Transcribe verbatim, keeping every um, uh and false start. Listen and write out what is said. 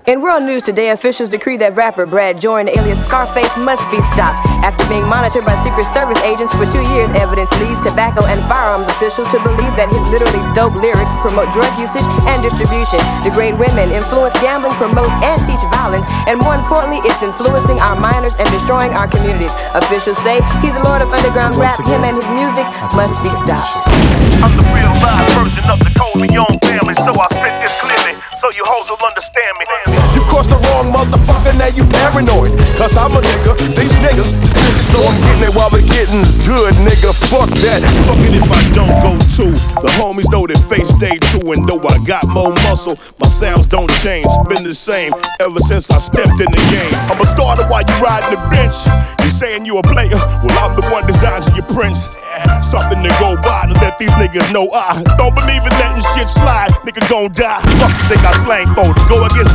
In world news today, officials decree that rapper Brad Jordan, alias Scarface, must be stopped. After being monitored by Secret Service agents for two years, evidence leads tobacco and firearms officials to believe that his literally dope lyrics promote drug usage and distribution, degrade women, influence gambling, promote and teach violence, and more importantly, it's influencing our minors and destroying our communities. Officials say he's a lord of underground rap. Him and his music must be stopped. I'm the real live version of the Corleone family, so I spit this clearly, so you hoes will understand me. You crossed the wrong motherfucker, now you paranoid. Cause I'm a nigga, these niggas is niggas. So I'm getting it while the getting's good, nigga. Fuck that. Fuck it if I don't go too. The homies know that face stay true. And though I got more muscle, my sounds don't change. Been the same ever since I stepped in the game. I'm a starter while you riding the bench. You saying you a player? Well, I'm the one designing your prints. Something to go by to let these niggas know I don't believe in letting shit slide. Nigga gon' die. Fuck you think I slang for? Go against